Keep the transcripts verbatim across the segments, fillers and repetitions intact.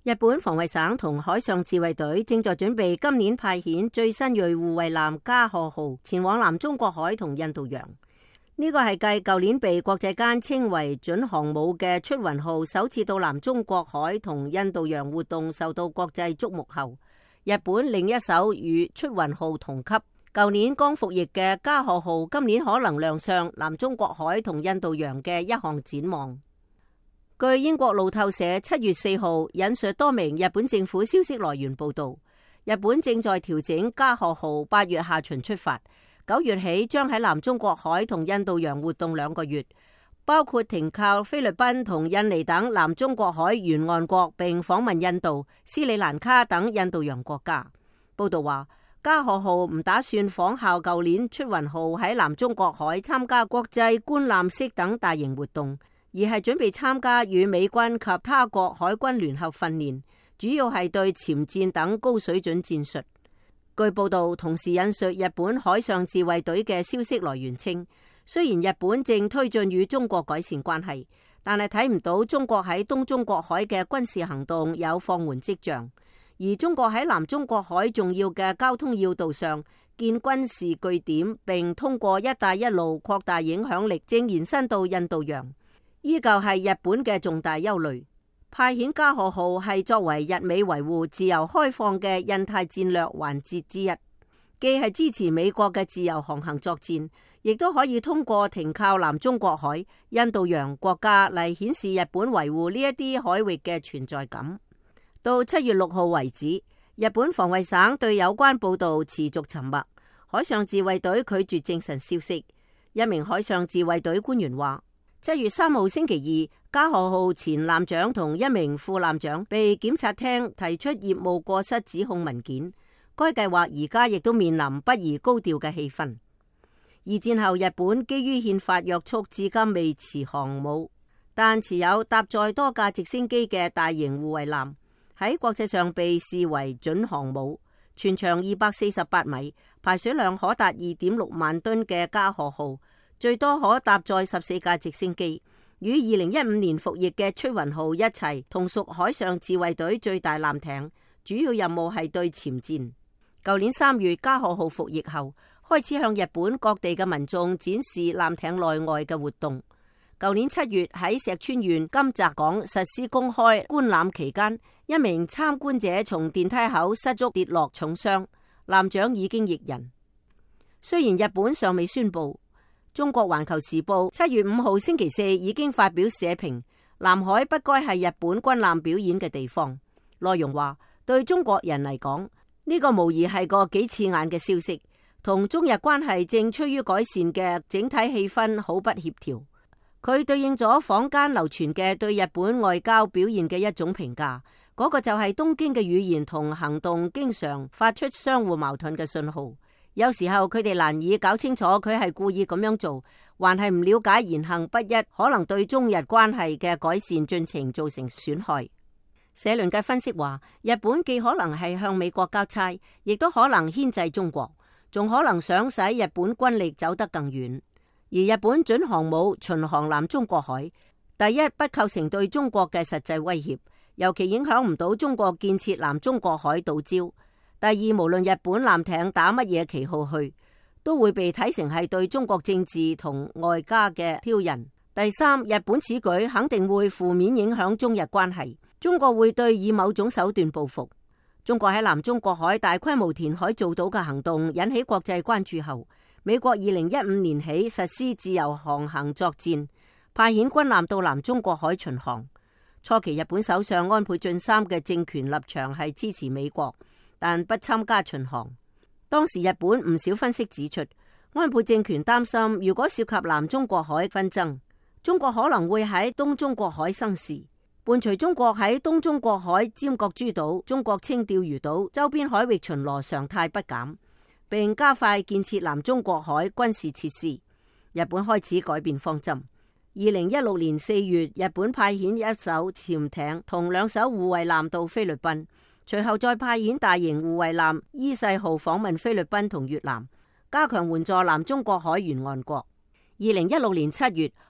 日本防衛省同海上自衛隊正在準備今年派遣最新鋭護衛艦加賀號前往南中國海同印度洋。呢個係繼舊年被國際間稱為準航母嘅出雲號首次到南中國海同印度洋活動受到國際矚目後，日本另一艘與出雲號同級、舊年剛服役嘅加賀號今年可能亮相南中國海同印度洋嘅一項展望。據英國路透社七月四號引述多名日本政府消息來源報道，日本正在調整加賀號八月下旬出發，九月起將喺南中國海同印度洋活動兩個月，包括停靠菲律賓同印尼等南中國海沿岸國，並訪問印度、斯里蘭卡等印度洋國家。報道話，加賀號唔打算仿效舊年出雲號喺南中國海參加國際觀艦式等大型活動，而係準備參加與美軍及他國海軍聯合訓練，主要係對潛艦等高水準戰術。據報道，同時引述日本海上自衛隊嘅消息來源稱，雖然日本正推進與中國改善關係，但係睇唔到中國喺東中國海嘅軍事行動有放緩跡象，而中國喺南中國海重要嘅交通要道上建軍事據點，並通過一帶一路擴大影響力，正延伸到印度洋，依舊係日本嘅重大憂慮。派遣加賀號係作為日美維護自由開放嘅印太戰略環節之一，既係支持美國嘅自由航行作戰，亦都可以通過停靠南中國海、印度洋國家嚟顯示日本維護呢一啲海域嘅存在感。到七月六號為止，日本防衛省對有關報道持續沉默，海上自衛隊拒絕證實消息。一名海上自衛隊官員話，七月三號星期二，加賀號前艦長同一名副艦長被檢察廳提出業務過失指控文件。該計劃而家亦都面臨不宜高調嘅氣氛。二戰後，日本基於憲法約束，至今未持航母，但持有搭載多架直升機嘅大型護衛艦，喺國際上被視為準航母。全長二百四十八米，排水量可達二點六萬噸嘅加賀號，最多可搭載十四架直升機，與二零一五年服役嘅出雲號一齊，同屬海上自衛隊最大艦艇，主要任務係對潛艦。舊年三月，加賀號服役後，開始向日本各地嘅民眾展示艦艇內外嘅活動。舊年七月喺石川縣金澤港實施公開觀覽期間，一名參觀者從電梯口失足跌落重傷，艦長已經譯人。雖然日本尚未宣布，中國環球時報七月五號星期四已經發表社評，南海不該係日本軍艦表演嘅地方。內容話，對中國人嚟講，呢個無疑係個幾刺眼嘅消息，同中日關係正趨於改善嘅整體氣氛好不協調。佢對應咗坊間流傳嘅對日本外交表現嘅一種評價，嗰個就係東京嘅語言同行動經常發出相互矛盾嘅信號。有時候佢哋難以搞清楚佢係故意咁樣做，還係唔了解言行不一可能對中日關係嘅改善進程造成損害。社論嘅分析話，日本既可能係向美國交差，亦都可能牽制中國，仲可能想使日本軍力走得更遠。而日本準航母巡航南中國海，第一不構成對中國嘅實際威脅，尤其影響唔到中國建設南中國海島礁。第二，無論日本艦艇打乜嘢旗號去，都會被睇成係對中國政治同外交嘅挑釁。第三，日本此舉肯定會負面影響中日關係，中國會對以某種手段報復。中國喺南中國海大規模填海造島嘅行動引起國際關注後，美國二零一五年起實施自由航行作戰，派遣軍艦到南中國海巡航。初期日本首相安倍晉三嘅政權立場係支持美國，但不參加巡航。當時日本唔少分析指出，安倍政權擔心如果涉及南中國海紛爭，中國可能會喺東中國海生事，伴隨中國喺東中國海尖閣諸島、中國清釣魚島周邊海域巡邏常態不減，並加快建設南中國海軍事設施。日本開始改變方針。二零一六年四月，日本派遣一艘潛艇同兩艘護衛艦到菲律賓，隨後再派遣大型護衛艦伊勢號訪問菲律賓同越南，加強援助南中國海沿岸國。二零一六年七月，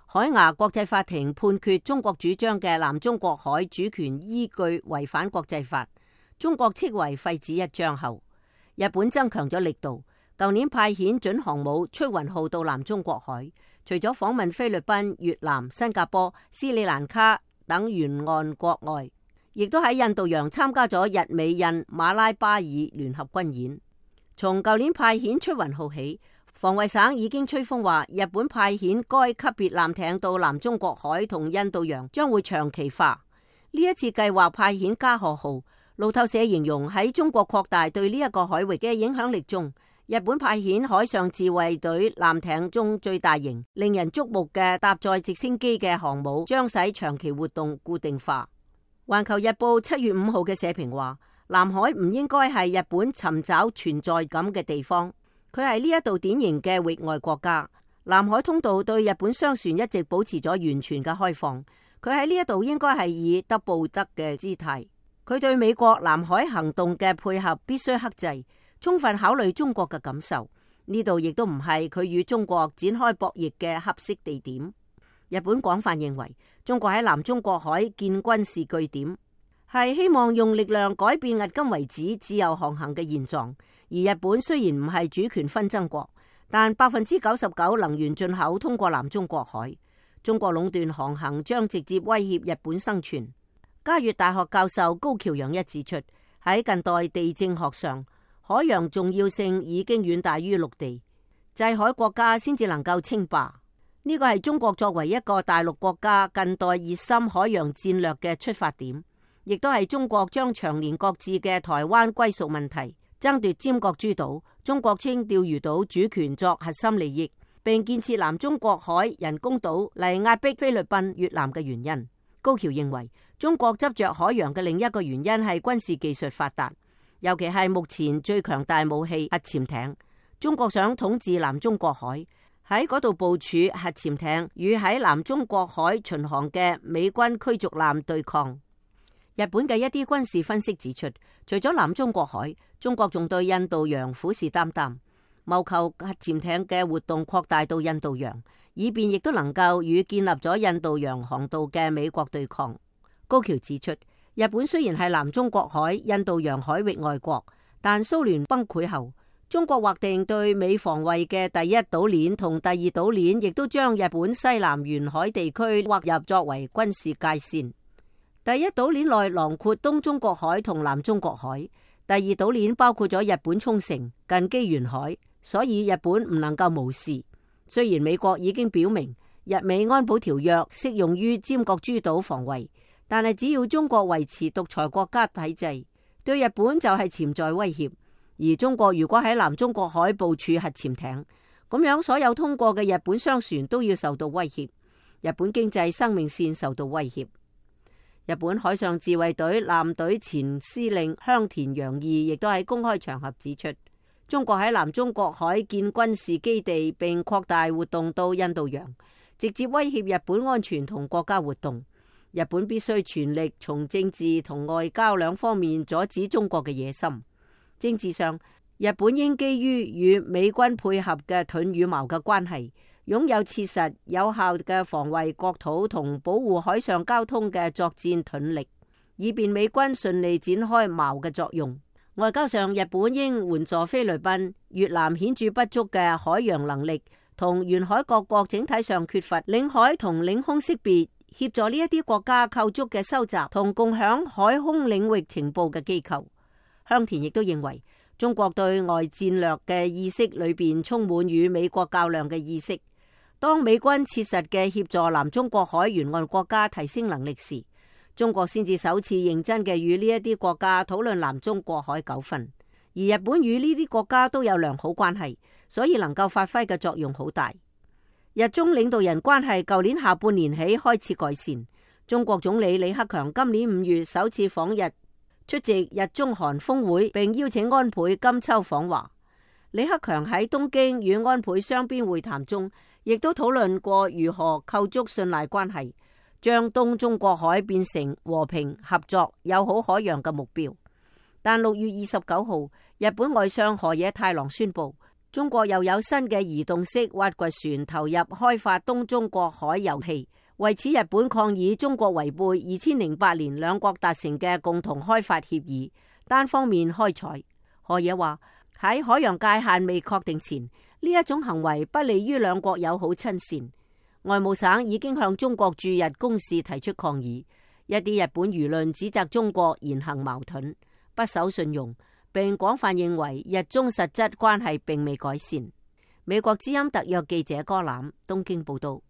海牙國際法庭判決中國主張嘅南中國海主權依據違反國際法，中國斥為廢紙一張後，日本增強咗力度，舊年派遣準航母出雲號到南中國海，除咗訪問菲律賓、越南、新加坡、斯里蘭卡等沿岸國外，亦都喺印度洋參加咗日美印馬拉巴爾聯合軍演。從舊年派遣出雲號起，防衛省已經吹風話，日本派遣該級別艦艇到南中國海同印度洋將會長期化。呢一次計劃派遣加賀號，路透社形容喺中國擴大對呢一個海域嘅影響力中，日本派遣海上自衛隊艦艇中最大型、令人矚目嘅搭載直升機嘅航母，將使長期活動固定化。環球日報七月五號嘅社評話，南海唔應該係日本尋找存在感嘅地方。佢係呢一度典型嘅域外國家，南海通道對日本商船一直保持咗完全嘅開放。佢喺呢一度應該係以德報德嘅姿態。佢對美國南海行動嘅配合必須克制，充分考慮中國嘅感受。呢度亦都唔係佢與中國展開博弈嘅合適地點。日本廣泛認為，中國喺南中國海建軍事據點，係希望用力量改變迄今為止自由航行嘅現狀。而日本雖然唔係主權紛爭國，但百分之九十九能源進口通過南中國海，中國壟斷航行將直接威脅日本生存。嘉悅大學教授高橋洋一指出，喺近代地政學上，海洋重要性已經遠大於陸地，制海國家先至能夠稱霸。呢個係中國作為一個大陸國家近代熱心海洋戰略嘅出發點，亦都係中國將長年擱置嘅台灣歸屬問題、爭奪尖閣諸島、中國稱釣魚島主權作核心利益，並建設南中國海人工島嚟壓迫菲律賓、越南嘅原因。高橋認為，中國執着海洋嘅另一個原因係軍事技術發達，尤其係目前最強大武器核潛艇。中國想統治南中國海，喺嗰度部署核潛艇，與喺南中國海巡航嘅美軍驅逐艦對抗。日本嘅一啲軍事分析指出，除咗南中國海，中國仲對印度洋虎視眈眈，謀求核潛艇嘅活動擴大到印度洋，以便亦都能夠與建立咗印度洋航道嘅美國對抗。高橋指出，日本雖然係南中國海、印度洋海域外國，但蘇聯崩潰後，中國劃定對美防衛嘅第一島鏈同第二島鏈，亦都將日本西南沿海地區劃入作為軍事界線。第一島鏈內囊括東中國海同南中國海，第二島鏈包括咗日本沖繩、近畿沿海，所以日本唔能夠無視。雖然美國已經表明日美安保條約適用於尖閣諸島防衛，但係只要中國維持獨裁國家體制，對日本就係潛在威脅。而中國如果喺南中國海部署核潛艇，咁樣所有通過嘅日本商船都要受到威脅，日本經濟生命線受到威脅。日本海上自衛隊艦隊前司令香田洋二亦都喺公開場合指出，中國喺南中國海建軍事基地並擴大活動到印度洋，直接威脅日本安全同國家活動。日本必須全力從政治同外交兩方面阻止中國嘅野心。政治上，日本應基於與美軍配合嘅盾與矛嘅關係，擁有切實有效嘅防衛國土同保護海上交通嘅作戰盾力，以便美軍順利展開矛嘅作用。外交上，日本應援助菲律賓、越南顯著不足嘅海洋能力，同沿海各國整體上缺乏領海同領空識別，協助呢一啲國家構築嘅收集同共享海空領域情報嘅機構。香田亦都認為，中國對外戰略嘅意識裏邊充滿與美國較量嘅意識。當美軍切實嘅協助南中國海沿岸國家提升能力時，中國先至首次認真嘅與呢一啲國家討論南中國海糾紛。而日本與呢啲國家都有良好關係，所以能夠發揮嘅作用好大。日中領導人關係舊年下半年起開始改善。中國總理李克強今年五月首次訪日，出席日中韓峰會，並邀請安倍今秋訪華。李克強喺東京與安倍雙邊會談中，亦都討論過如何構築信賴關係，將東中國海變成和平、合作、友好海洋嘅目標。但六月二十九號，日本外相河野太郎宣布， 中國又有新嘅移動式挖掘船投入開發東中國海油氣，為此日本抗議中國違背二千零八年兩國達成嘅共同開發協議，單方面開採。河野話喺海洋界限未確定前，呢一種行為不利於兩國友好親善。外務省已經向中國駐日公使提出抗議，一啲日本輿論指責中國言行矛盾、不守信用，並廣泛認為日中實質關係並未改善。美國之音特約記者柯攬東京報道。